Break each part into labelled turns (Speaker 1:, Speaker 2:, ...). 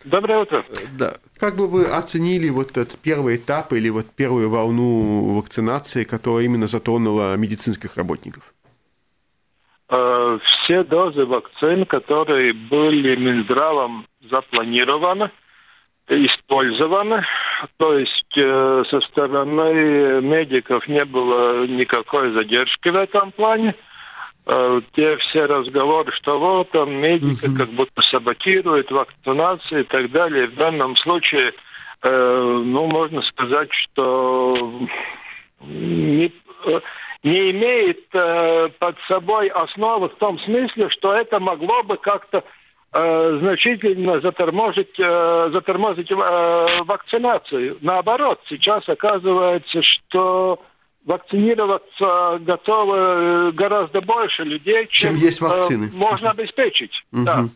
Speaker 1: Доброе утро.
Speaker 2: Да. Как бы вы оценили вот этот первый этап или вот первую волну вакцинации, которая именно затронула медицинских работников?
Speaker 1: Все дозы вакцин, которые были Минздравом запланированы, использованы, то есть со стороны медиков не было никакой задержки в этом плане. Те все разговоры, что вот там медики как будто саботируют вакцинацию и так далее. В данном случае, можно сказать, что не имеет под собой основы в том смысле, что это могло бы как-то значительно затормозить вакцинацию. Наоборот, сейчас оказывается, что вакцинироваться готовы гораздо больше людей, чем
Speaker 2: есть вакцины.
Speaker 1: Можно обеспечить. Да.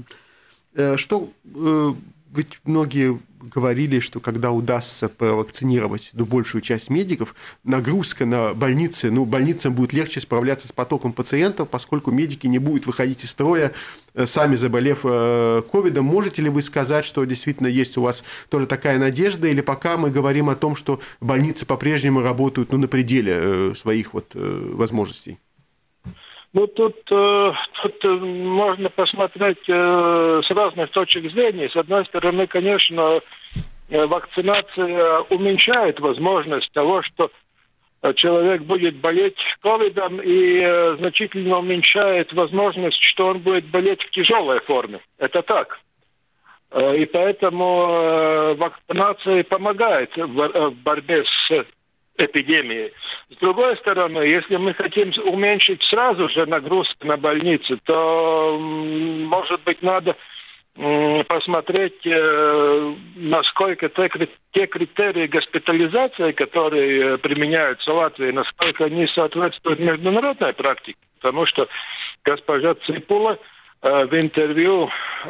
Speaker 2: Ведь многие говорили, что когда удастся провакцинировать большую часть медиков, нагрузка на больницы, больницам будет легче справляться с потоком пациентов, поскольку медики не будут выходить из строя, сами заболев ковидом. Можете ли вы сказать, что действительно есть у вас тоже такая надежда, или пока мы говорим о том, что больницы по-прежнему работают на пределе своих возможностей?
Speaker 1: Тут можно посмотреть с разных точек зрения. С одной стороны, конечно, вакцинация уменьшает возможность того, что человек будет болеть ковидом, и значительно уменьшает возможность, что он будет болеть в тяжелой форме. Это так. И поэтому вакцинация помогает в борьбе с эпидемии. С другой стороны, если мы хотим уменьшить сразу же нагрузку на больницы, то, может быть, надо посмотреть, насколько те критерии госпитализации, которые применяются в Латвии, насколько они соответствуют международной практике. Потому что госпожа Ципула в интервью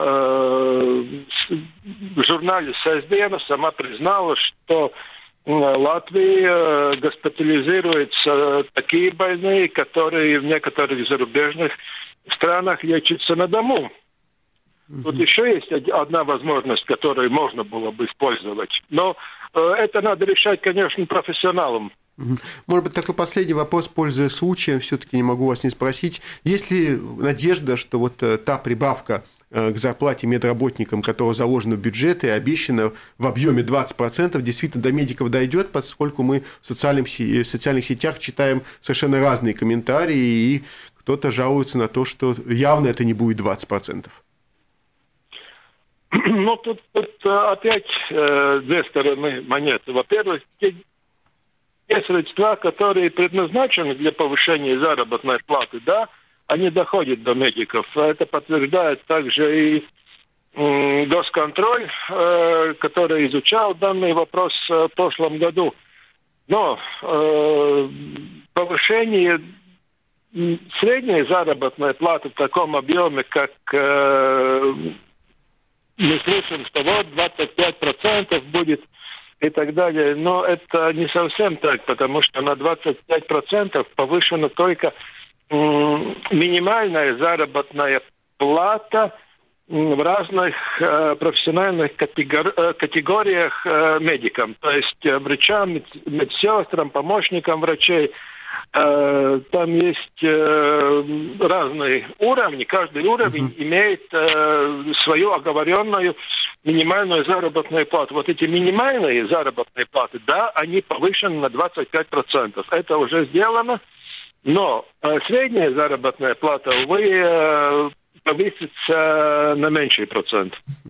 Speaker 1: в журнале «Сесдиена» сама признала, что в Латвии госпитализируются такие больные, которые в некоторых зарубежных странах лечатся на дому. Тут еще есть одна возможность, которую можно было бы использовать. Но это надо решать, конечно, профессионалам.
Speaker 2: Может быть, такой последний вопрос, пользуясь случаем, все-таки не могу вас не спросить. Есть ли надежда, что та прибавка к зарплате медработникам, которая заложена в бюджет и обещана в объеме 20%, действительно до медиков дойдет, поскольку мы в социальных сетях читаем совершенно разные комментарии, и кто-то жалуется на то, что явно это не будет 20%.
Speaker 1: Тут опять две стороны монеты. Во-первых, те средства, которые предназначены для повышения заработной платы, да, они доходят до медиков. Это подтверждает также и госконтроль, который изучал данный вопрос в прошлом году. Но повышение средней заработной платы в таком объеме, как мы слышим, что 25% будет и так далее. Но это не совсем так, потому что на 25% повышена только минимальная заработная плата в разных профессиональных категориях медикам. То есть врачам, медсестрам, помощникам врачей. Там есть разные уровни. Каждый уровень имеет свою оговоренную минимальную заработную плату. Вот эти минимальные заработные платы, да, они повышены на 25%. Это уже сделано. Но средняя заработная плата, увы, повысится на меньший процент.